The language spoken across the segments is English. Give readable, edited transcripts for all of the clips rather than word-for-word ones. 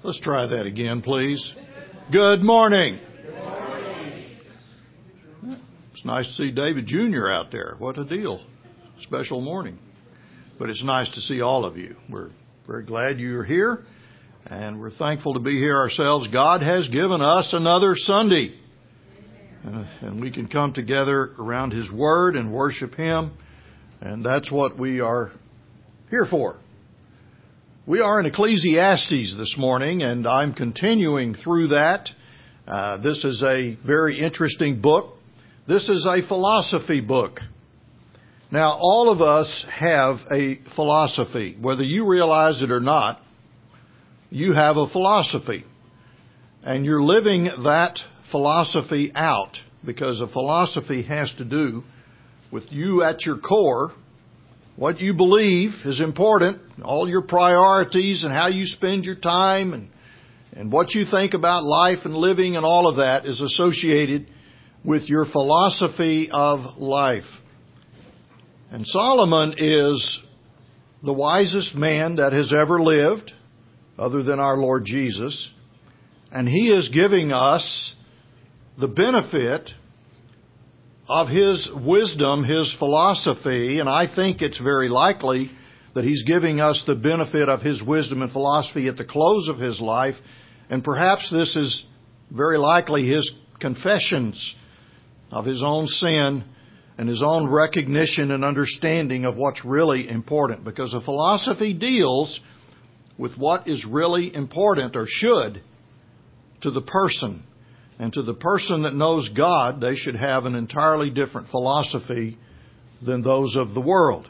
Let's try that again, please. Good morning. Good morning. It's nice to see David Jr. out there. What a deal. Special morning. But it's nice to see all of you. We're very glad you're here, and we're thankful to be here ourselves. God has given us another Sunday, and we can come together around His Word and worship Him, and that's what we are here for. We are in Ecclesiastes this morning, and I'm continuing through that. This is a very interesting book. This is a philosophy book. Now, all of us have a philosophy. Whether you realize it or not, you have a philosophy. And you're living that philosophy out, because a philosophy has to do with you at your core. What you believe is important, all your priorities and how you spend your time and what you think about life and living and all of that is associated with your philosophy of life. And Solomon is the wisest man that has ever lived, other than our Lord Jesus. And he is giving us the benefit of his wisdom, his philosophy, and I think it's very likely that he's giving us the benefit of his wisdom and philosophy at the close of his life, and perhaps this is very likely his confessions of his own sin and his own recognition and understanding of what's really important, because a philosophy deals with what is really important, or should, to the person. And to the person that knows God, they should have an entirely different philosophy than those of the world.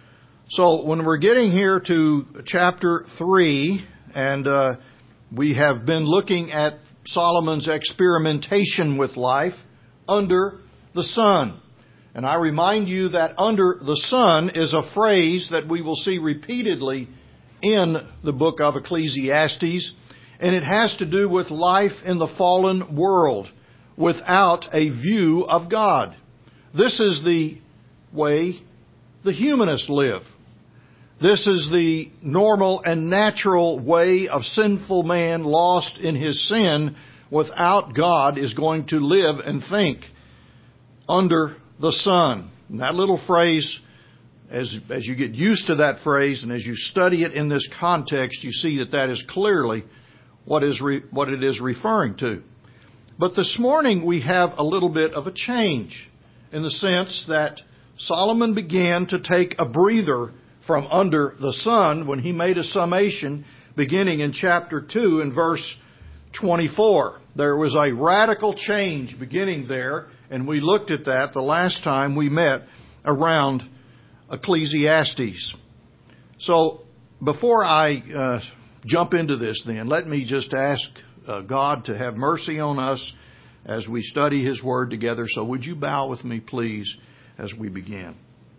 So when we're getting here to chapter 3, and we have been looking at Solomon's experimentation with life under the sun. And I remind you that under the sun is a phrase that we will see repeatedly in the book of Ecclesiastes. And it has to do with life in the fallen world without a view of God. This is the way the humanists live. This is the normal and natural way of sinful man lost in his sin without God is going to live and think under the sun. And that little phrase, as you get used to that phrase and as you study it in this context, you see that that is clearly what it is referring to. But this morning we have a little bit of a change in the sense that Solomon began to take a breather from under the sun when he made a summation beginning in chapter 2 and verse 24. There was a radical change beginning there, and we looked at that the last time we met around Ecclesiastes. So before I jump into this then, let me just ask God to have mercy on us as we study His Word together. So would you bow with me, please, as we begin?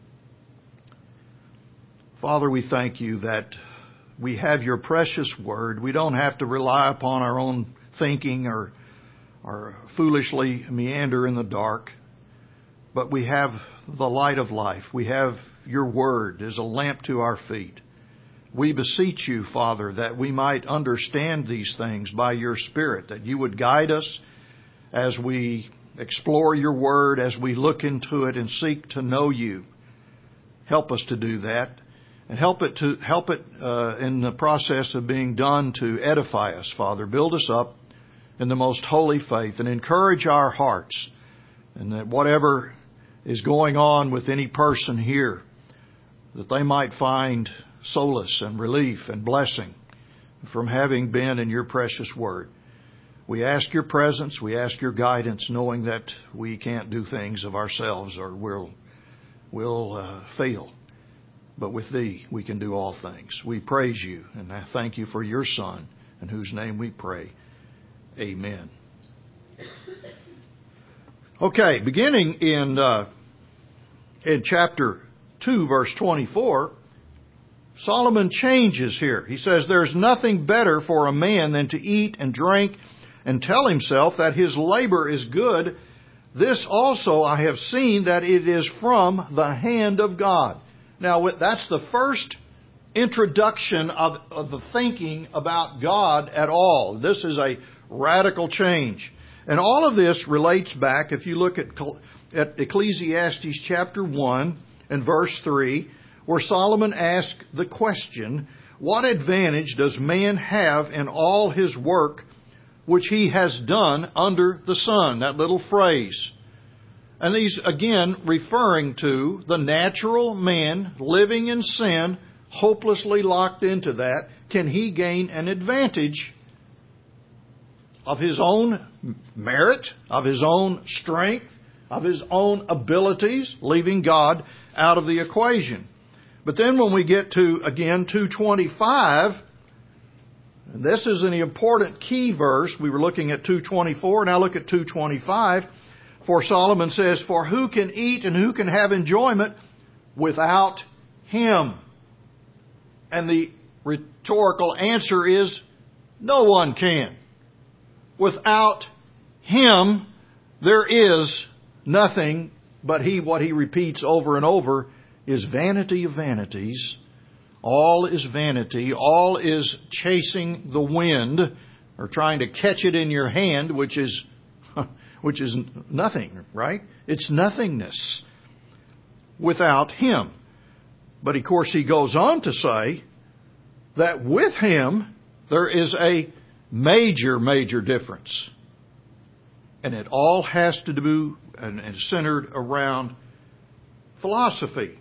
Father, we thank You that we have Your precious Word. We don't have to rely upon our own thinking or foolishly meander in the dark, but we have the light of life. We have Your Word as a lamp to our feet. We beseech You, Father, that we might understand these things by Your Spirit, that You would guide us as we explore Your Word, as we look into it and seek to know You. Help us to do that, and help it in the process of being done to edify us, Father. Build us up in the most holy faith and encourage our hearts, and that whatever is going on with any person here, that they might find solace and relief and blessing from having been in Your precious Word. We ask Your presence, we ask Your guidance, knowing that we can't do things of ourselves or we'll fail. But with Thee, we can do all things. We praise You, and I thank You for Your Son, in whose name we pray. Amen. Okay, beginning in chapter 2, verse 24, Solomon changes here. He says, "There's nothing better for a man than to eat and drink and tell himself that his labor is good. This also I have seen, that it is from the hand of God." Now, that's the first introduction of the thinking about God at all. This is a radical change. And all of this relates back, if you look at Ecclesiastes chapter 1 and verse 3, where Solomon asked the question, what advantage does man have in all his work which he has done under the sun? That little phrase. And these, again, referring to the natural man living in sin, hopelessly locked into that. Can he gain an advantage of his own merit, of his own strength, of his own abilities, leaving God out of the equation? But then when we get to, again, 225, and this is an important key verse. We were looking at 224, now look at 225. For Solomon says, for who can eat and who can have enjoyment without Him? And the rhetorical answer is, no one can. Without Him, there is nothing, but what he repeats over and over is vanity of vanities. All is vanity. All is chasing the wind, or trying to catch it in your hand, which is nothing, right? It's nothingness without Him. But of course he goes on to say that with Him there is a major, major difference. And it all has to do and centered around philosophy.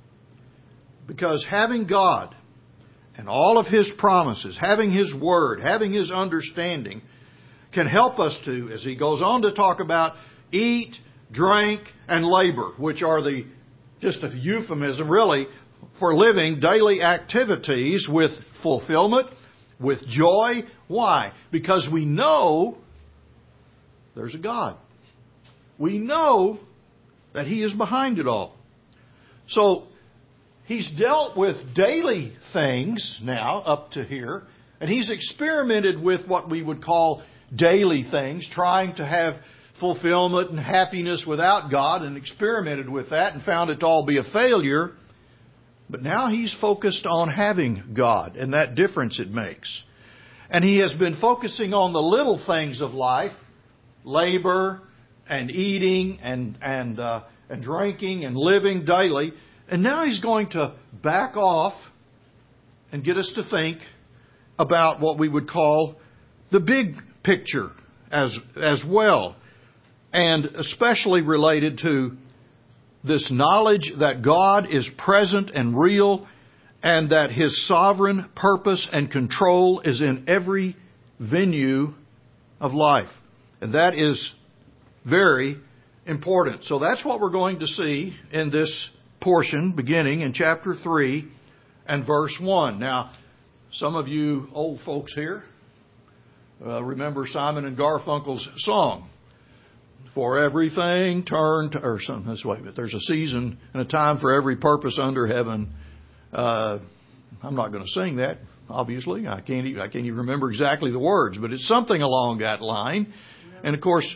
Because having God and all of His promises, having His Word, having His understanding, can help us to, as he goes on to talk about, eat, drink, and labor, which are just a euphemism, really, for living daily activities with fulfillment, with joy. Why? Because we know there's a God. We know that He is behind it all. So, He's dealt with daily things now up to here, and He's experimented with what we would call daily things, trying to have fulfillment and happiness without God, and experimented with that and found it to all be a failure. But now He's focused on having God and that difference it makes. And He has been focusing on the little things of life, labor and eating and drinking and living daily. And now He's going to back off and get us to think about what we would call the big picture as well. And especially related to this knowledge that God is present and real, and that His sovereign purpose and control is in every venue of life. And that is very important. So that's what we're going to see in this portion, beginning in chapter 3 and verse 1. Now, some of you old folks here remember Simon and Garfunkel's song, "For everything turn to," or something this way. But there's a season and a time for every purpose under heaven. I'm not going to sing that, obviously. I can't even remember exactly the words, but it's something along that line. And of course,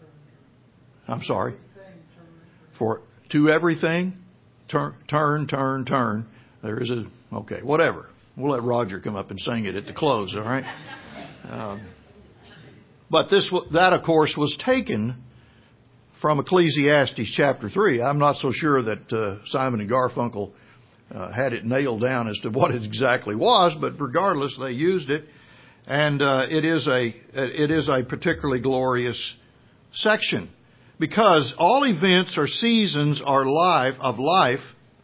I'm sorry. For to everything, turn. There is okay, whatever. We'll let Roger come up and sing it at the close, all right? But that, of course, was taken from Ecclesiastes chapter 3. I'm not so sure that Simon and Garfunkel had it nailed down as to what it exactly was, but regardless, they used it. And it is a particularly glorious section, because all events or seasons of life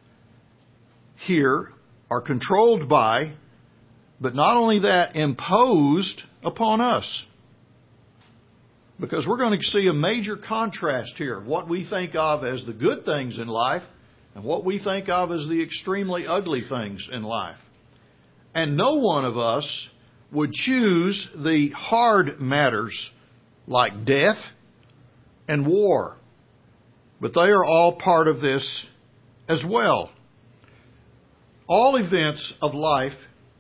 here are controlled by, but not only that, imposed upon us. Because we're going to see a major contrast here. What we think of as the good things in life and what we think of as the extremely ugly things in life. And no one of us would choose the hard matters like death and war. But they are all part of this as well. All events of life,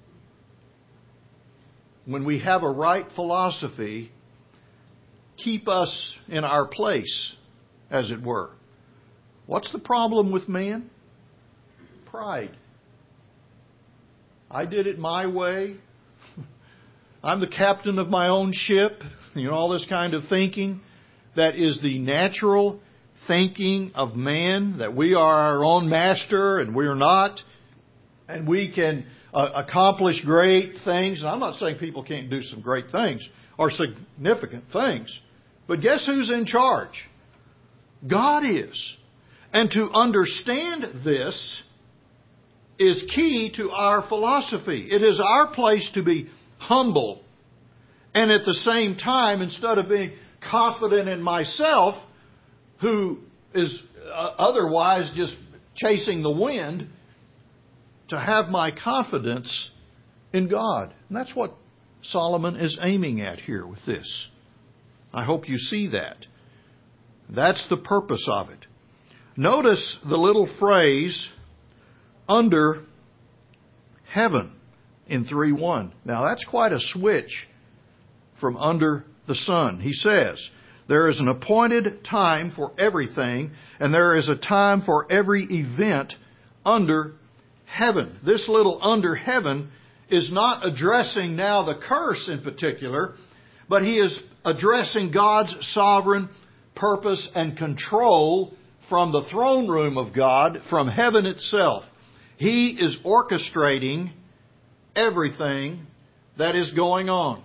when we have a right philosophy, keep us in our place, as it were. What's the problem with man? Pride. I did it my way. I'm the captain of my own ship. All this kind of thinking. That is the natural thinking of man, that we are our own master and we're not. And we can accomplish great things. And I'm not saying people can't do some great things or significant things. But guess who's in charge? God is. And to understand this is key to our philosophy. It is our place to be humble. And at the same time, instead of being confident in myself, who is otherwise just chasing the wind, to have my confidence in God. And that's what Solomon is aiming at here with this. I hope you see that. That's the purpose of it. Notice the little phrase, under heaven, in 3:1. Now that's quite a switch from under the sun. He says, there is an appointed time for everything, and there is a time for every event under heaven. This little under heaven is not addressing now the curse in particular, but he is addressing God's sovereign purpose and control from the throne room of God, from heaven itself. He is orchestrating everything that is going on.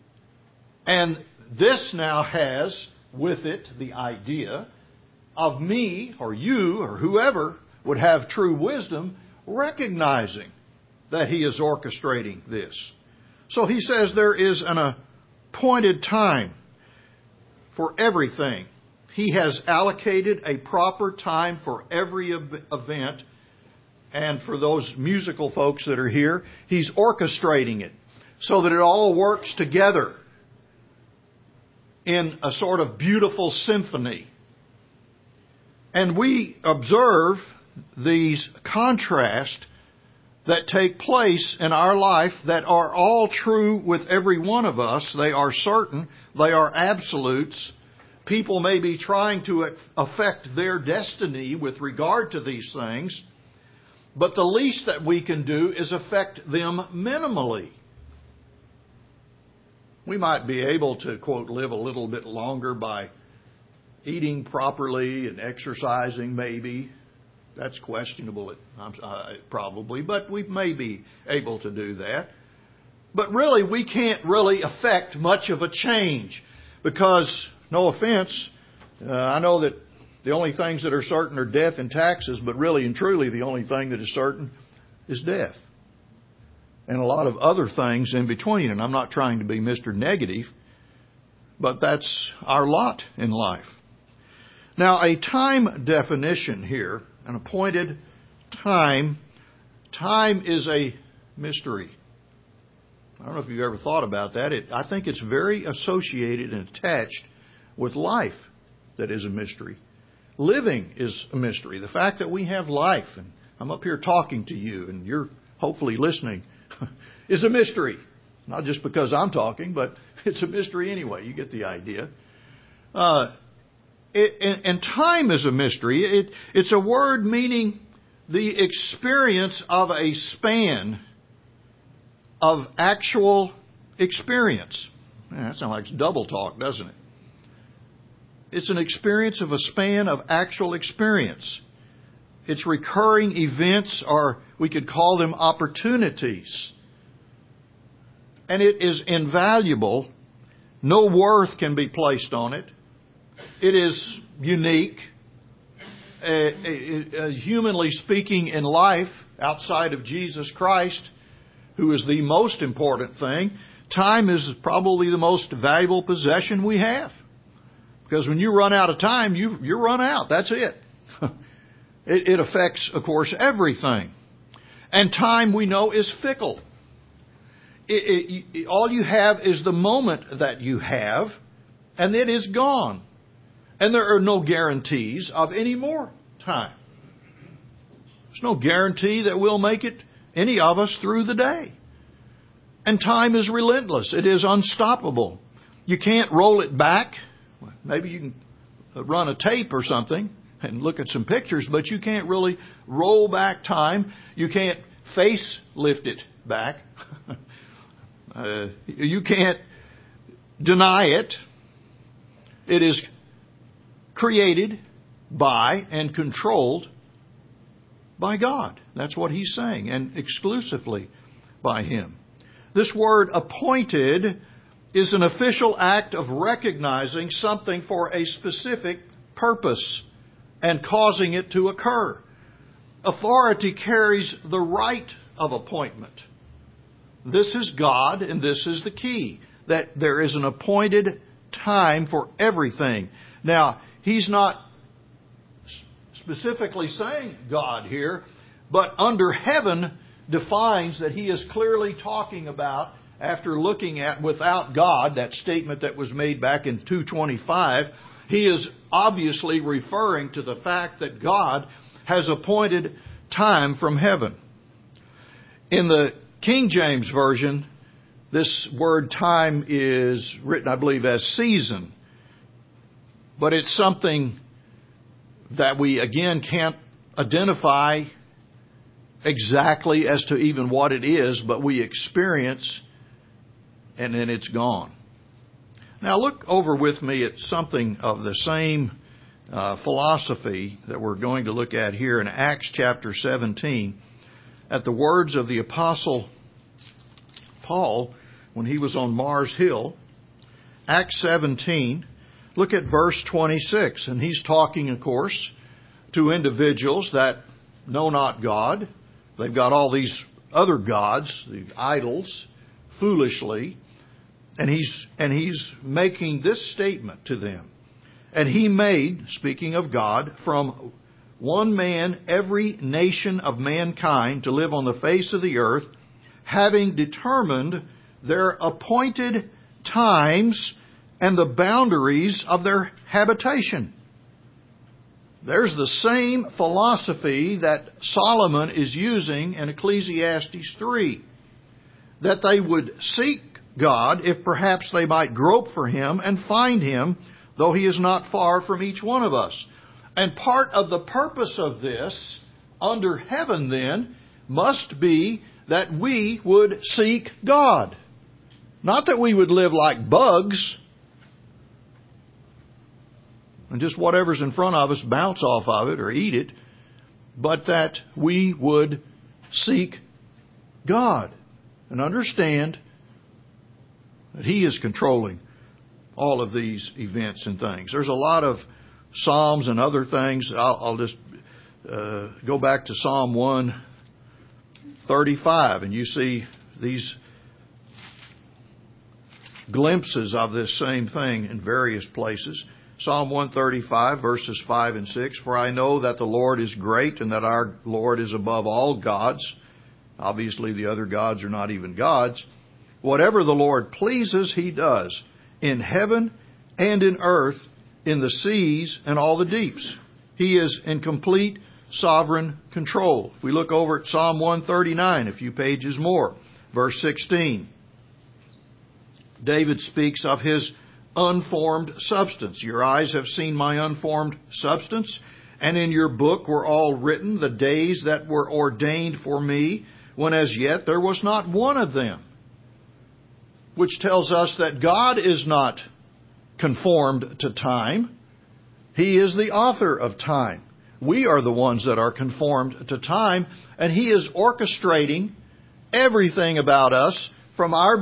And this now has with it the idea of me or you or whoever would have true wisdom recognizing that he is orchestrating this. So he says there is an appointed time for everything. He has allocated a proper time for every event. And for those musical folks that are here, he's orchestrating it so that it all works together in a sort of beautiful symphony. And we observe these contrasts that take place in our life that are all true with every one of us. They are certain. They are absolutes. People may be trying to affect their destiny with regard to these things, but the least that we can do is affect them minimally. We might be able to, quote, live a little bit longer by eating properly and exercising maybe. That's questionable probably, but we may be able to do that. But really, we can't really affect much of a change because, no offense, I know that the only things that are certain are death and taxes, but really and truly the only thing that is certain is death. And a lot of other things in between. And I'm not trying to be Mr. Negative, but that's our lot in life. Now, a time definition here, an appointed time. Time is a mystery. I don't know if you've ever thought about that. I think it's very associated and attached with life that is a mystery. Living is a mystery. The fact that we have life, and I'm up here talking to you, and you're hopefully listening, is a mystery. Not just because I'm talking, but it's a mystery anyway. You get the idea. And time is a mystery. It's a word meaning the experience of a span of actual experience. That sounds like double talk, doesn't it? It's an experience of a span of actual experience. It's recurring events, or we could call them opportunities. And it is invaluable. No worth can be placed on it. It is unique. Humanly speaking, in life, outside of Jesus Christ, who is the most important thing, time is probably the most valuable possession we have. Because when you run out of time, you run out. That's it. It affects, of course, everything. And time, we know, is fickle. All you have is the moment that you have, and it is gone. And there are no guarantees of any more time. There's no guarantee that we'll make it, any of us, through the day. And time is relentless. It is unstoppable. You can't roll it back. Maybe you can run a tape or something and look at some pictures, but you can't really roll back time. You can't facelift it back. You can't deny it. It is created by and controlled by God. That's what he's saying, and exclusively by him. This word appointed is an official act of recognizing something for a specific purpose and causing it to occur. Authority carries the right of appointment. This is God, and this is the key, that there is an appointed time for everything. Now, he's not specifically saying God here, but under heaven defines that he is clearly talking about, after looking at without God, that statement that was made back in 2:25, he is obviously referring to the fact that God has appointed time from heaven. In the King James Version, this word time is written, I believe, as season. But it's something that we, again, can't identify exactly as to even what it is, but we experience, and then it's gone. Now look over with me at something of the same philosophy that we're going to look at here in Acts chapter 17, at the words of the Apostle Paul when he was on Mars Hill. Acts 17, look at verse 26, and he's talking, of course, to individuals that know not God. They've got all these other gods, the idols, foolishly, and he's making this statement to them. And he made, speaking of God, from one man every nation of mankind to live on the face of the earth, having determined their appointed times and the boundaries of their habitation. There's the same philosophy that Solomon is using in Ecclesiastes 3. That they would seek God if perhaps they might grope for Him and find Him, though He is not far from each one of us. And part of the purpose of this, under heaven then, must be that we would seek God. Not that we would live like bugs and just whatever's in front of us bounce off of it or eat it, but that we would seek God and understand that He is controlling all of these events and things. There's a lot of Psalms and other things. I'll just go back to Psalm 135, and you see these glimpses of this same thing in various places. Psalm 135, verses 5 and 6, "For I know that the Lord is great, and that our Lord is above all gods." Obviously, the other gods are not even gods. "Whatever the Lord pleases, He does, in heaven and in earth, in the seas and all the deeps. He is in complete sovereign control." If we look over at Psalm 139, a few pages more, verse 16, David speaks of his unformed substance. "Your eyes have seen my unformed substance, and in your book were all written the days that were ordained for me, when as yet there was not one of them." Which tells us that God is not conformed to time. He is the author of time. We are the ones that are conformed to time, and He is orchestrating everything about us from our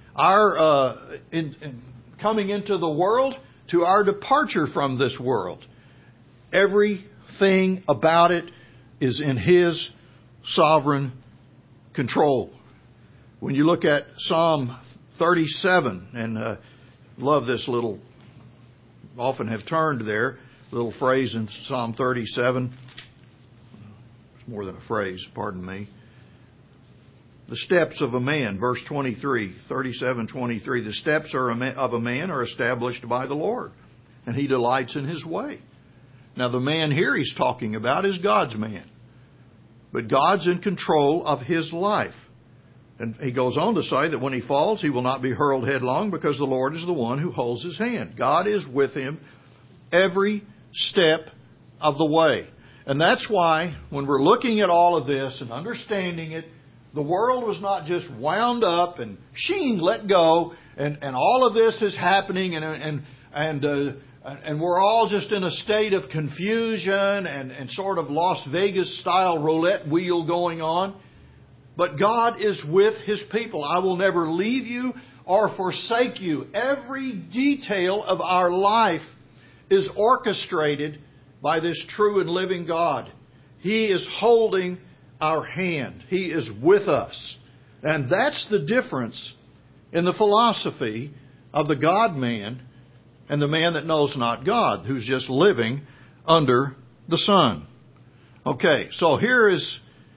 coming into the world to our departure from this world. Everything about it is in His sovereign control. When you look at Psalm 37, and love this little, often have turned there, little phrase in Psalm 37. It's more than a phrase, pardon me. The steps of a man, verse 23, 37:23. "The steps of a man are established by the Lord, and He delights in his way." Now the man here He's talking about is God's man. But God's in control of his life. And he goes on to say that when he falls, he will not be hurled headlong, because the Lord is the one who holds his hand. God is with him every step of the way. And that's why when we're looking at all of this and understanding it, the world was not just wound up and let go, and all of this is happening, and we're all just in a state of confusion and sort of Las Vegas style roulette wheel going on. But God is with His people. I will never leave you or forsake you. Every detail of our life is orchestrated by this true and living God. He is holding our hand. He is with us. And that's the difference in the philosophy of the God-man and the man that knows not God, who's just living under the sun. Okay, so here's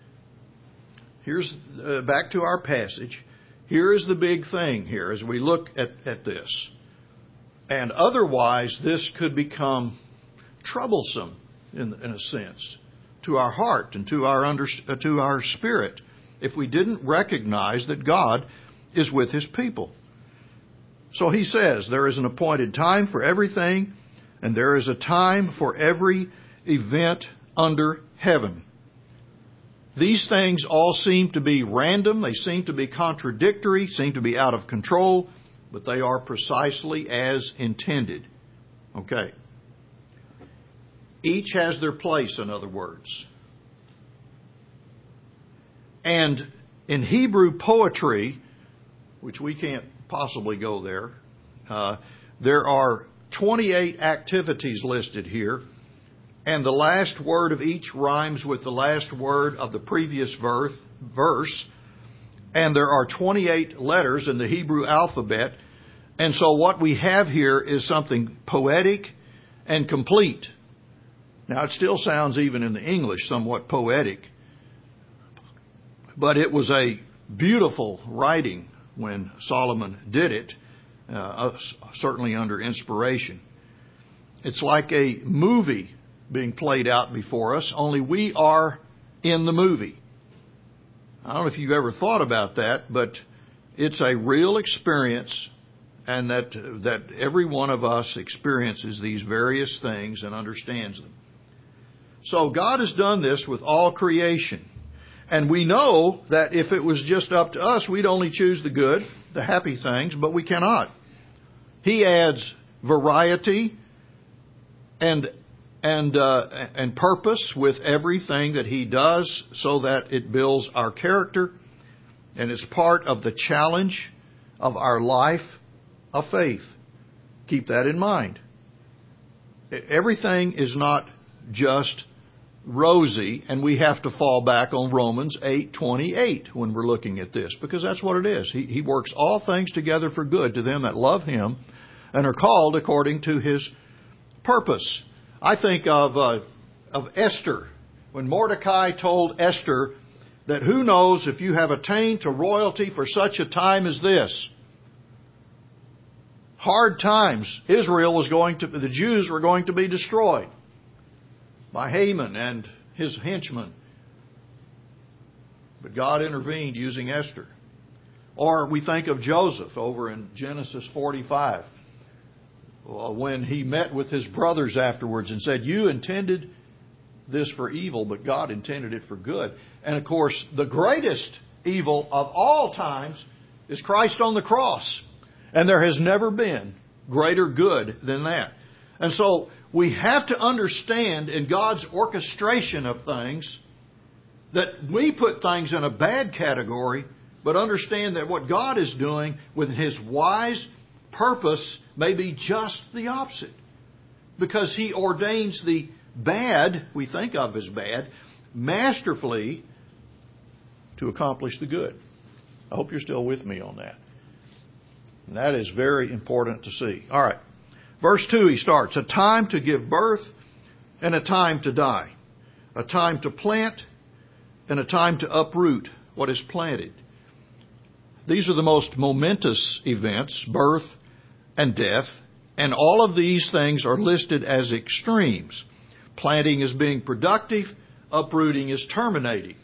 back to our passage. Here is the big thing here as we look at this. And otherwise, this could become troublesome in a sense to our heart and to our spirit if we didn't recognize that God is with His people. So he says there is an appointed time for everything, and there is a time for every event under heaven. These things all seem to be random, they seem to be contradictory, seem to be out of control, but they are precisely as intended. Okay. Each has their place, in other words. And in Hebrew poetry, which we can't possibly go there, there are 28 activities listed here, and the last word of each rhymes with the last word of the previous verse, and there are 28 letters in the Hebrew alphabet, and so what we have here is something poetic and complete. Now, it still sounds, even in the English, somewhat poetic, but it was a beautiful writing when Solomon did it, certainly under inspiration. It's like a movie being played out before us, only we are in the movie. I don't know if you've ever thought about that, but it's a real experience, and that every one of us experiences these various things and understands them. So God has done this with all creation. And we know that if it was just up to us, we'd only choose the good, the happy things, but we cannot. He adds variety and purpose with everything that He does so that it builds our character and is part of the challenge of our life of faith. Keep that in mind. Everything is not just rosy, and we have to fall back on Romans 8:28 when we're looking at this, because that's what it is. He works all things together for good to them that love Him and are called according to His purpose. I think of Esther, when Mordecai told Esther that who knows if you have attained to royalty for such a time as this. Hard times. The Jews were going to be destroyed by Haman and his henchmen. But God intervened using Esther. Or we think of Joseph over in Genesis 45, when he met with his brothers afterwards and said, "You intended this for evil, but God intended it for good." And of course, the greatest evil of all times is Christ on the cross. And there has never been greater good than that. And so we have to understand in God's orchestration of things that we put things in a bad category, but understand that what God is doing with His wise purpose may be just the opposite. Because He ordains the bad, we think of as bad, masterfully to accomplish the good. I hope you're still with me on that. And that is very important to see. All right. Verse 2, he starts, a time to give birth and a time to die. A time to plant and a time to uproot what is planted. These are the most momentous events, birth and death, and all of these things are listed as extremes. Planting is being productive, uprooting is terminating.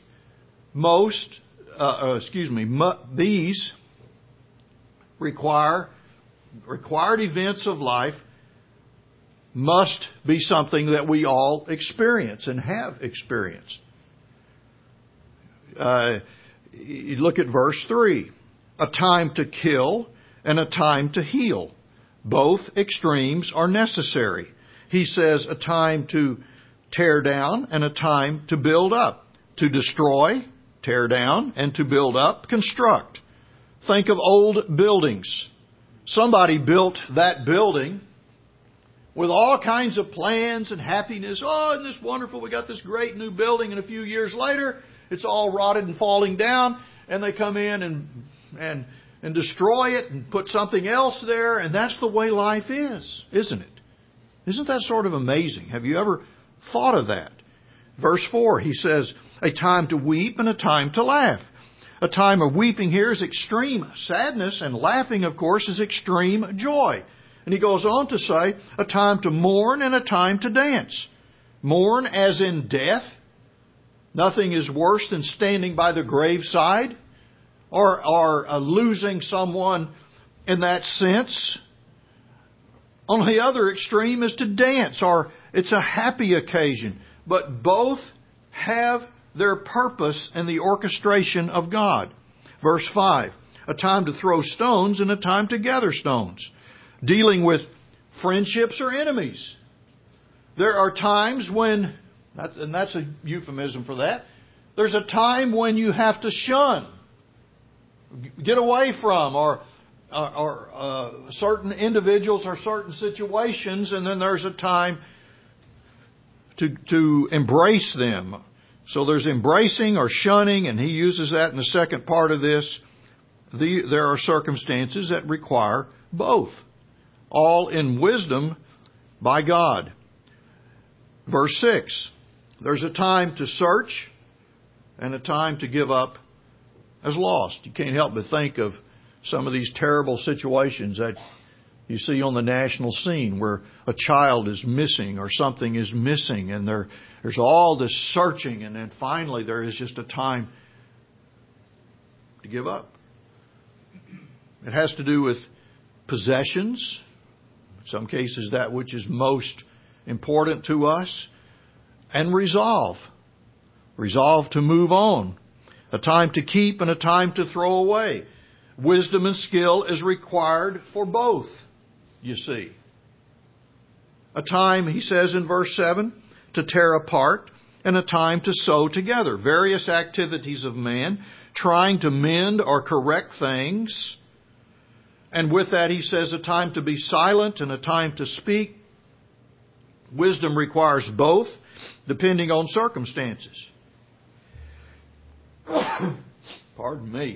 These required events of life must be something that we all experience and have experienced. You look at verse 3. A time to kill and a time to heal. Both extremes are necessary. He says a time to tear down and a time to build up. To destroy, tear down, and to build up, construct. Think of old buildings. Somebody built that building with all kinds of plans and happiness. Oh, isn't this wonderful? We got this great new building, and a few years later, it's all rotted and falling down, and they come in and destroy it and put something else there, and that's the way life is, isn't it? Isn't that sort of amazing? Have you ever thought of that? Verse 4, he says, a time to weep and a time to laugh. A time of weeping here is extreme sadness, and laughing, of course, is extreme joy. And he goes on to say, a time to mourn and a time to dance. Mourn as in death. Nothing is worse than standing by the graveside or losing someone in that sense. On the other extreme is to dance, or it's a happy occasion. But both have their purpose in the orchestration of God. Verse 5, a time to throw stones and a time to gather stones. Dealing with friendships or enemies. There are times when, and that's a euphemism for that, there's a time when you have to shun, get away from, or certain individuals or certain situations, and then there's a time to embrace them. So there's embracing or shunning, and he uses that in the second part of this. There are circumstances that require both, all in wisdom by God. Verse 6, there's a time to search and a time to give up as lost. You can't help but think of some of these terrible situations that you see on the national scene where a child is missing or something is missing, and there's all this searching, and then finally there is just a time to give up. It has to do with possessions, in some cases that which is most important to us, and resolve. Resolve to move on. A time to keep and a time to throw away. Wisdom and skill is required for both, you see. A time, he says in verse 7, to tear apart, and a time to sew together. Various activities of man trying to mend or correct things. And with that, he says a time to be silent and a time to speak. Wisdom requires both, depending on circumstances. Pardon me.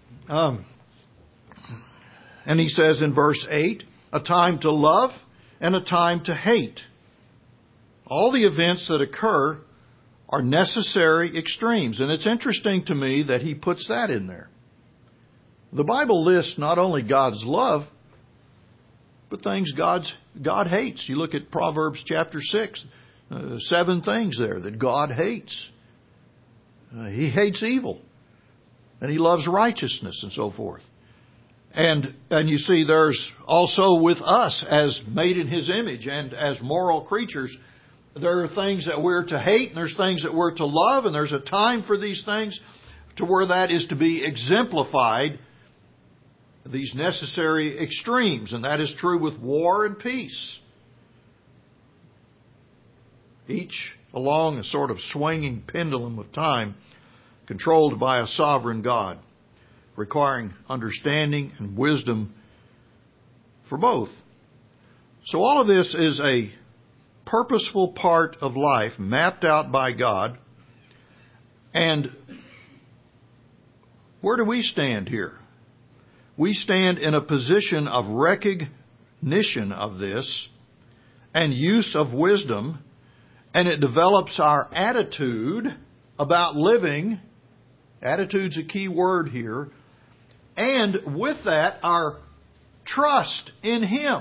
And he says in verse 8, a time to love and a time to hate. All the events that occur are necessary extremes. And it's interesting to me that he puts that in there. The Bible lists not only God's love, but things God hates. You look at Proverbs chapter 6, 7 things there that God hates. He hates evil. And He loves righteousness and so forth. And you see, there's also with us as made in His image and as moral creatures, there are things that we're to hate and there's things that we're to love, and there's a time for these things to where that is to be exemplified, these necessary extremes, and that is true with war and peace. Each along a sort of swinging pendulum of time, controlled by a sovereign God, requiring understanding and wisdom for both. So all of this is a purposeful part of life mapped out by God. And where do we stand here? We stand in a position of recognition of this and use of wisdom, and it develops our attitude about living. Attitude's a key word here. And with that, our trust in Him.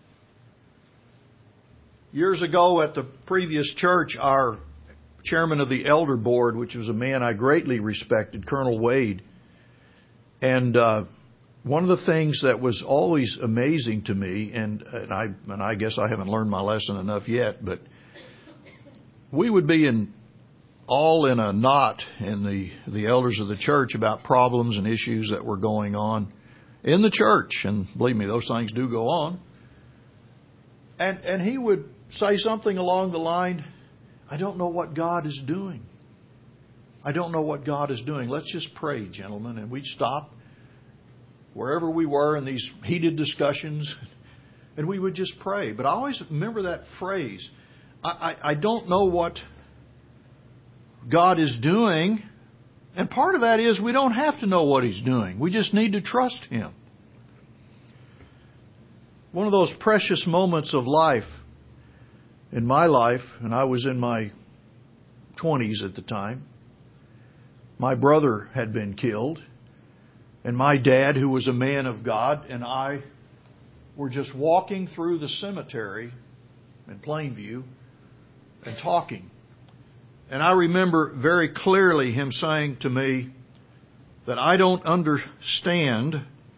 Years ago at the previous church, our chairman of the elder board, which was a man I greatly respected, Colonel Wade, and one of the things that was always amazing to me, and I guess I haven't learned my lesson enough yet, but we would be all in a knot in the elders of the church about problems and issues that were going on in the church. And believe me, those things do go on. And he would say something along the line, I don't know what God is doing. I don't know what God is doing. Let's just pray, gentlemen. And we'd stop wherever we were in these heated discussions, and we would just pray. But I always remember that phrase. I don't know what God is doing. And part of that is we don't have to know what He's doing. We just need to trust Him. One of those precious moments of life in my life, and I was in my 20s at the time, my brother had been killed, and my dad, who was a man of God, and I were just walking through the cemetery in Plainview and talking. And I remember very clearly him saying to me that I don't understand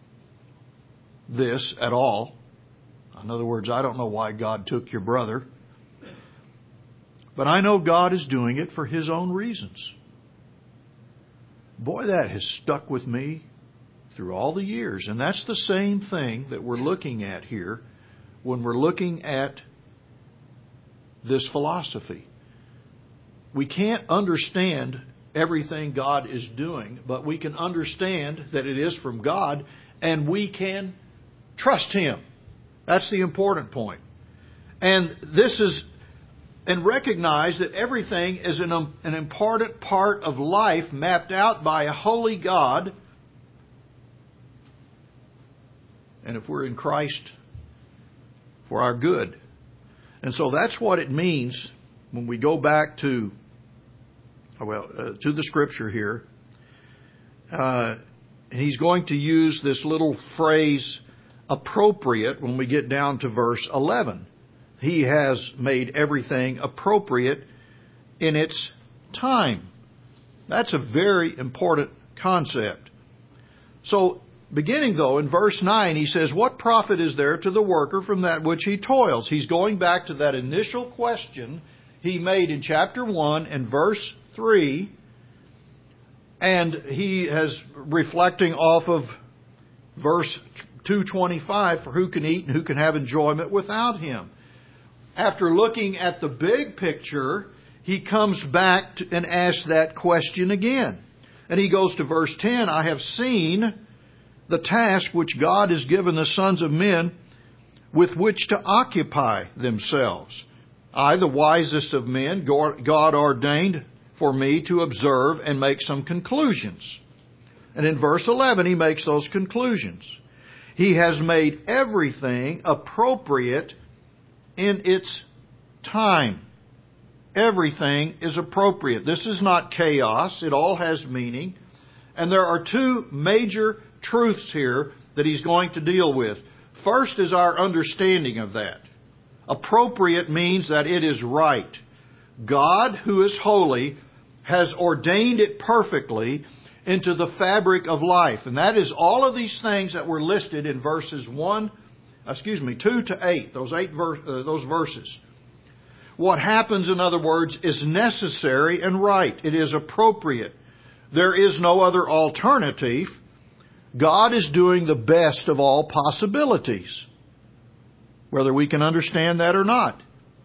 this at all. In other words, I don't know why God took your brother. But I know God is doing it for His own reasons. Boy, that has stuck with me through all the years. And that's the same thing that we're looking at here when we're looking at this philosophy. We can't understand everything God is doing, but we can understand that it is from God, and we can trust Him. That's the important point. And recognize that everything is an important part of life mapped out by a holy God. And if we're in Christ, for our good. And so that's what it means when we go back to the Scripture here. And he's going to use this little phrase, appropriate, when we get down to verse 11. He has made everything appropriate in its time. That's a very important concept. So, beginning though in verse 9, he says, what profit is there to the worker from that which he toils? He's going back to that initial question he made in chapter 1 and verse 3. And he is reflecting off of verse 2:25, for who can eat and who can have enjoyment without him? After looking at the big picture, he comes back and asks that question again. And he goes to verse 10, I have seen the task which God has given the sons of men with which to occupy themselves. I, the wisest of men, God ordained for me to observe and make some conclusions. And in verse 11, he makes those conclusions. He has made everything appropriate in its time. Everything is appropriate. This is not chaos. It all has meaning. And there are two major truths here that he's going to deal with. First is our understanding of that. Appropriate means that it is right. God, who is holy, has ordained it perfectly into the fabric of life. And that is all of these things that were listed in verses 2 to 8, those verses. What happens, in other words, is necessary and right. It is appropriate. There is no other alternative. God is doing the best of all possibilities, whether we can understand that or not.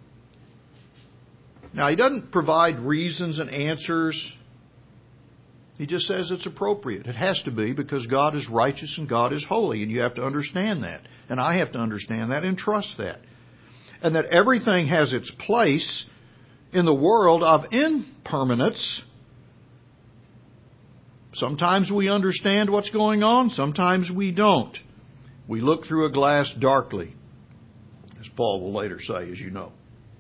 Now, He doesn't provide reasons and answers. He just says it's appropriate. It has to be, because God is righteous and God is holy, and you have to understand that. And I have to understand that and trust that. And that everything has its place in the world of impermanence. Sometimes we understand what's going on, sometimes we don't. We look through a glass darkly, as Paul will later say, as you know.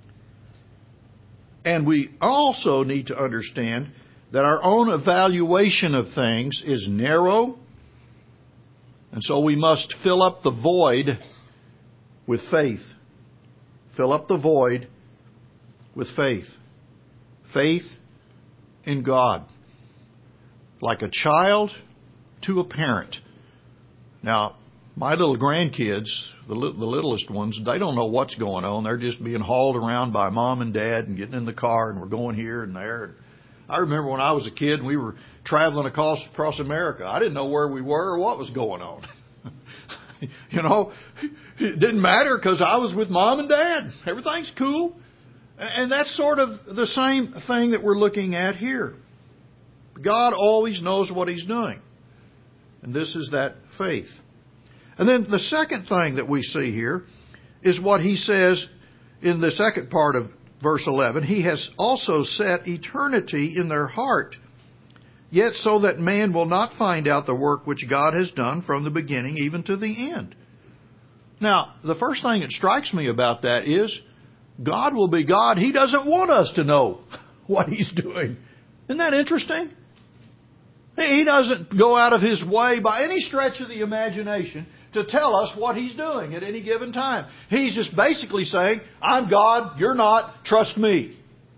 And we also need to understand that our own evaluation of things is narrow, and so we must fill up the void with faith. Fill up the void with faith. Faith in God. Like a child to a parent. Now, my little grandkids, the littlest ones, they don't know what's going on. They're just being hauled around by mom and dad and getting in the car, and we're going here and there. And I remember when I was a kid and we were traveling across America. I didn't know where we were or what was going on. You know, it didn't matter because I was with mom and dad. Everything's cool. And that's sort of the same thing that we're looking at here. God always knows what He's doing. And this is that faith. And then the second thing that we see here is what He says in the second part of verse 11. He has also set eternity in their heart, yet so that man will not find out the work which God has done from the beginning even to the end. Now, the first thing that strikes me about that is God will be God. He doesn't want us to know what He's doing. Isn't that interesting? He doesn't go out of His way by any stretch of the imagination to tell us what He's doing at any given time. He's just basically saying, I'm God, you're not, trust me.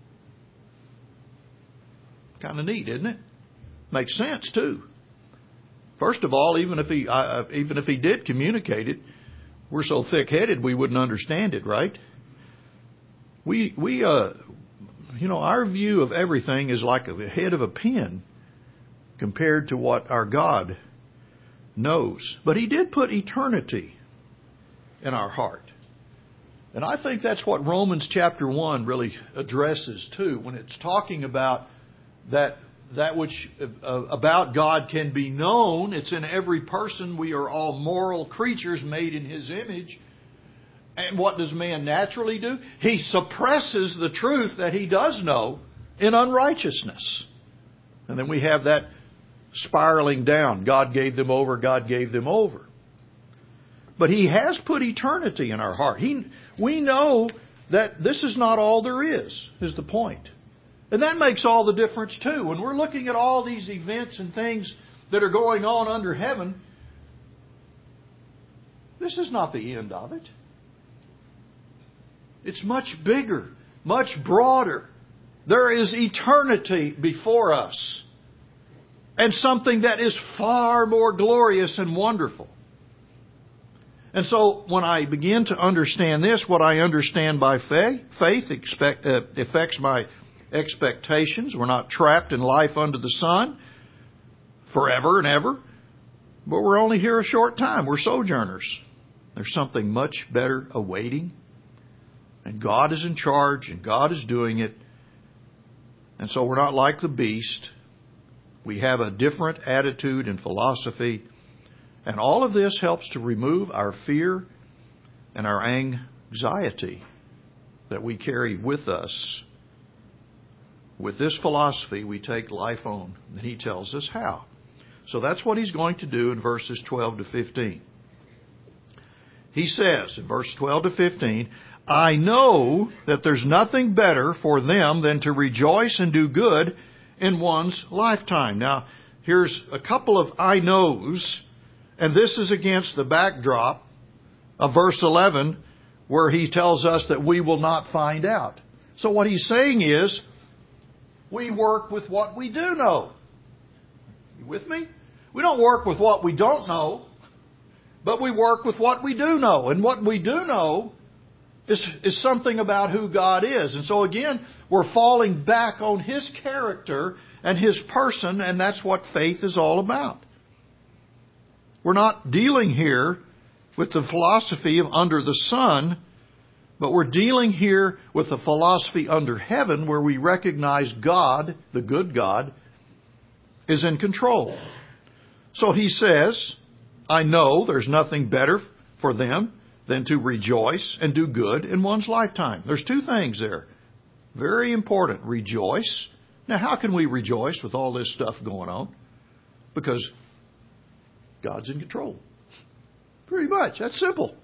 Kind of neat, isn't it? Makes sense, too. First of all, even if He did communicate it, we're so thick-headed we wouldn't understand it, right? Our view of everything is like the head of a pin compared to what our God knows. But He did put eternity in our heart. And I think that's what Romans chapter 1 really addresses too, when it's talking about that which about God can be known. It's in every person. We are all moral creatures made in His image. And what does man naturally do? He suppresses the truth that he does know in unrighteousness. And then we have that spiraling down. God gave them over, God gave them over. But He has put eternity in our heart. We know that this is not all there is the point. And that makes all the difference too. When we're looking at all these events and things that are going on under heaven, this is not the end of it. It's much bigger, much broader. There is eternity before us. And something that is far more glorious and wonderful. And so when I begin to understand this, what I understand by faith affects my expectations. We're not trapped in life under the sun forever and ever. But we're only here a short time. We're sojourners. There's something much better awaiting. And God is in charge and God is doing it. And so we're not like the beast. We have a different attitude and philosophy. And all of this helps to remove our fear and our anxiety that we carry with us. With this philosophy, we take life on. And He tells us how. So that's what He's going to do in verses 12 to 15. He says in verse 12 to 15, I know that there's nothing better for them than to rejoice and do good in one's lifetime. Now, here's a couple of I knows, and this is against the backdrop of verse 11, where he tells us that we will not find out. So what he's saying is, we work with what we do know. You with me? We don't work with what we don't know, but we work with what we do know. And what we do know is something about who God is. And so again, we're falling back on His character and His person, and that's what faith is all about. We're not dealing here with the philosophy of under the sun, but we're dealing here with the philosophy under heaven, where we recognize God, the good God, is in control. So he says, I know there's nothing better for them than to rejoice and do good in one's lifetime. There's two things there. Very important. Rejoice. Now, how can we rejoice with all this stuff going on? Because God's in control. Pretty much. That's simple.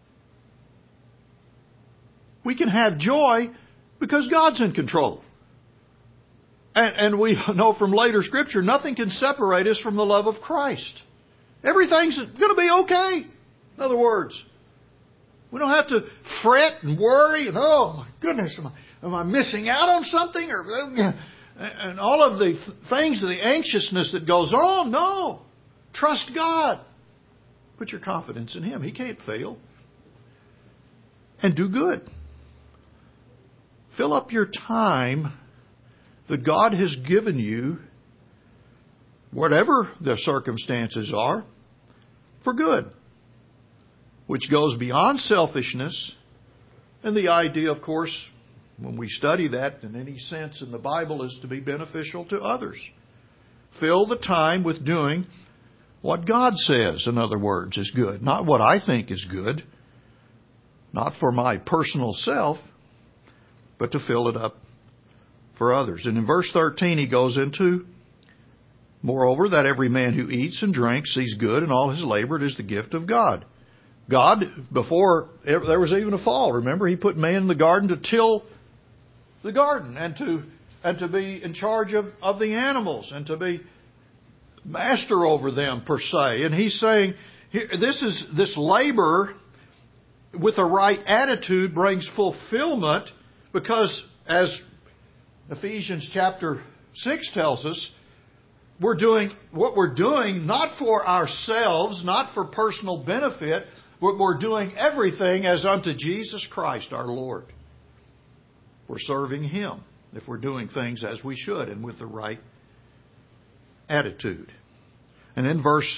We can have joy because God's in control. And we know from later Scripture, nothing can separate us from the love of Christ. Everything's going to be okay. In other words, we don't have to fret and worry and, oh my goodness, am I missing out on something? And all of the things, the anxiousness that goes on. No. Trust God. Put your confidence in Him. He can't fail. And do good. Fill up your time that God has given you, whatever the circumstances are, for good. Which goes beyond selfishness. And the idea, of course, when we study that in any sense in the Bible, is to be beneficial to others. Fill the time with doing what God says, in other words, is good. Not what I think is good. Not for my personal self, but to fill it up for others. And in verse 13 he goes into, moreover, that every man who eats and drinks sees good, and all his labor it is the gift of God. God, before there was even a fall, remember, He put man in the garden to till the garden and to be in charge of the animals and to be master over them, per se. And He's saying, this labor with the right attitude brings fulfillment, because as Ephesians chapter 6 tells us, we're doing what we're doing not for ourselves, not for personal benefit, but we're doing everything as unto Jesus Christ our Lord. We're serving Him if we're doing things as we should and with the right attitude. And in verse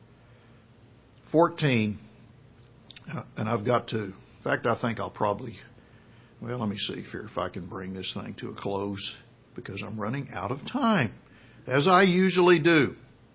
14, and I've got to, in fact, I think I'll probably, let me see here if I can bring this thing to a close, because I'm running out of time, as I usually do.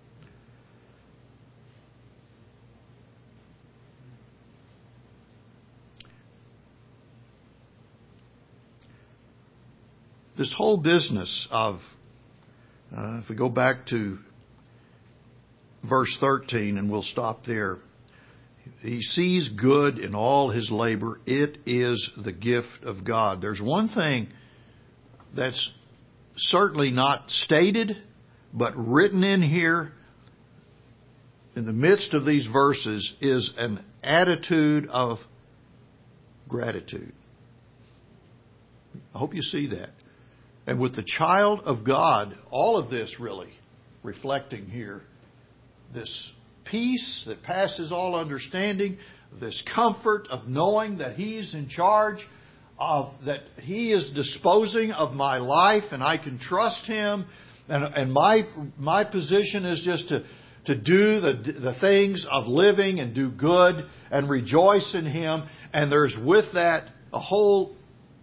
This whole business of, if we go back to verse 13, and we'll stop there. He sees good in all his labor. It is the gift of God. There's one thing that's certainly not stated, but written in here in the midst of these verses is an attitude of gratitude. I hope you see that. And with the child of God, all of this really reflecting here, this peace that passes all understanding, this comfort of knowing that He's in charge, of that He is disposing of my life and I can trust Him. And my position is just to do the things of living and do good and rejoice in Him. And there's with that a whole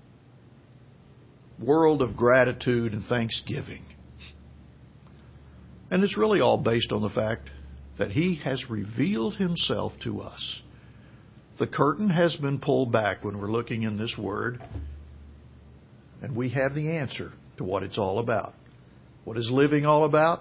world of gratitude and thanksgiving. And it's really all based on the fact that He has revealed Himself to us. The curtain has been pulled back when we're looking in this Word, and we have the answer to what it's all about. What is living all about?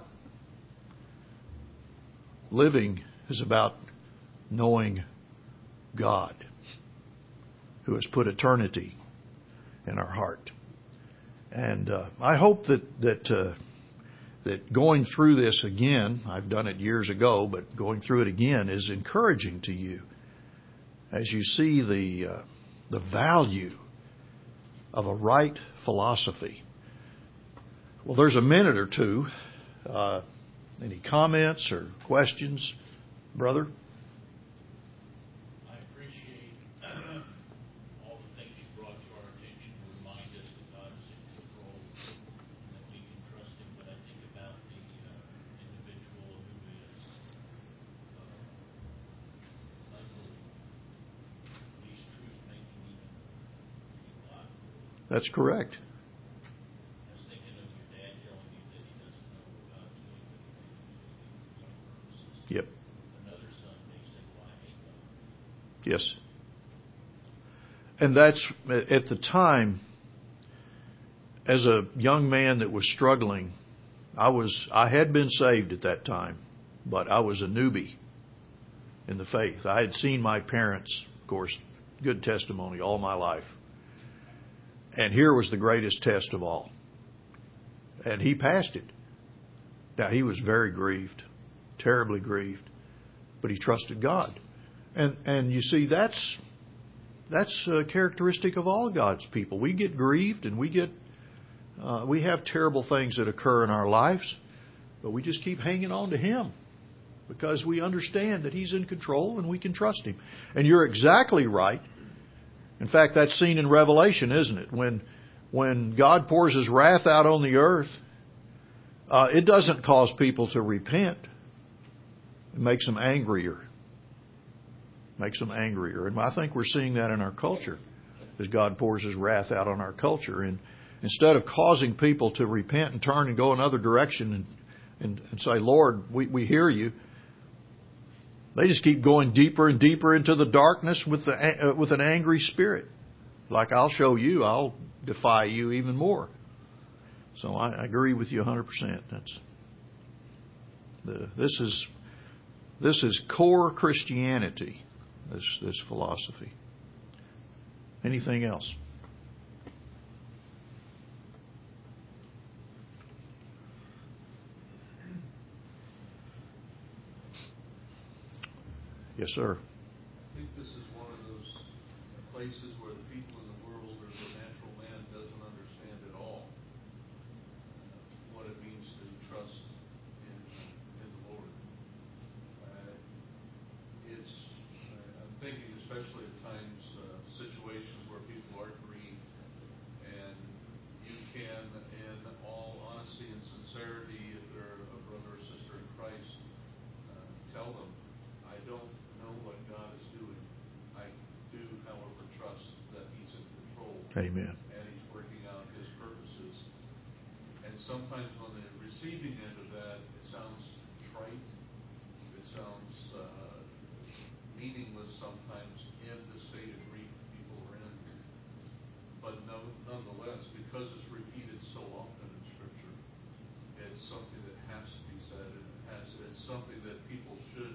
Living is about knowing God, who has put eternity in our heart. And I hope that going through this again, I've done it years ago, but going through it again is encouraging to you as you see the value of a right philosophy. Well, there's a minute or two. Any comments or questions, brother? I appreciate all the things you brought to our attention to remind us that God is in control and that we can trust Him. But I think about the individual who is unbelieving. These truths make him even God. That's correct. I was thinking of your dad telling you that he doesn't know what God's doing, but he thinks he's doing it for his own purposes. Yep. Another son may say, "Well, I hate God." Yes. And that's, at the time, as a young man that was struggling, I had been saved at that time, but I was a newbie in the faith. I had seen my parents, of course, good testimony all my life. And here was the greatest test of all. And he passed it. Now, he was very grieved, terribly grieved, but he trusted God. And you see, that's a characteristic of all God's people. We get grieved and we have terrible things that occur in our lives, but we just keep hanging on to Him because we understand that He's in control and we can trust Him. And you're exactly right. In fact, that's seen in Revelation, isn't it? When God pours His wrath out on the earth, it doesn't cause people to repent. It makes them angrier. And I think we're seeing that in our culture as God pours His wrath out on our culture. And instead of causing people to repent and turn and go another direction and say, Lord, we hear You, they just keep going deeper and deeper into the darkness with an angry spirit. Like, I'll show you, I'll defy you even more. So I agree with you 100%. This is core Christianity, this philosophy. Anything else? Yes, sir. I think this is one of those places where the people in the world or the natural man doesn't understand at all what it means to trust in the Lord. I'm thinking especially at times situations where people are grieved, and you can, in all honesty and sincerity, if they're a brother or sister in Christ, tell them, I don't know what God is doing. I do, however, trust that He's in control. Amen. And He's working out His purposes. And sometimes on the receiving end of that, it sounds trite. It sounds meaningless sometimes in the state of grief people are in. But nonetheless, because it's repeated so often in Scripture, it's something that has to be said, and it's something that people should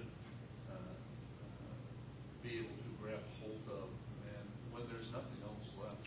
be able to grab hold of, and when there's nothing else left,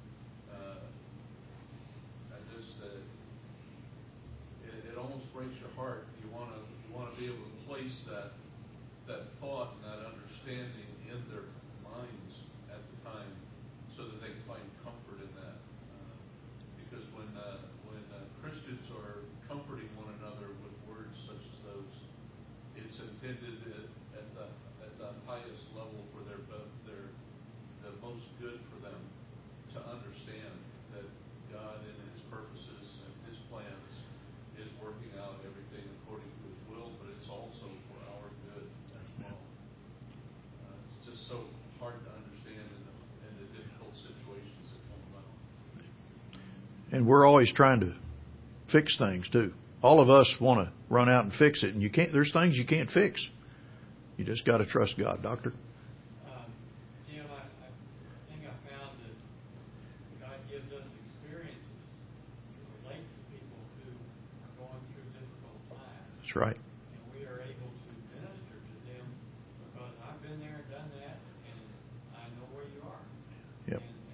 it almost breaks your heart. You want to be able to place that thought and that understanding in their minds at the time, so that they can find comfort in that. Because when Christians are comforting one another with words such as those, it's intended at the highest level for the most good for them to understand that God in His purposes and His plans is working out everything according to His will, but it's also for our good as well. It's just so hard to understand in the difficult situations that come about. And we're always trying to fix things too. All of us want to run out and fix it, and you can't. There's things you can't fix. You just got to trust God, Doctor. Jim, I think I found that God gives us experiences to relate to people who are going through difficult times. That's right. And we are able to minister to them because I've been there and done that, and I know where you are. Yep. And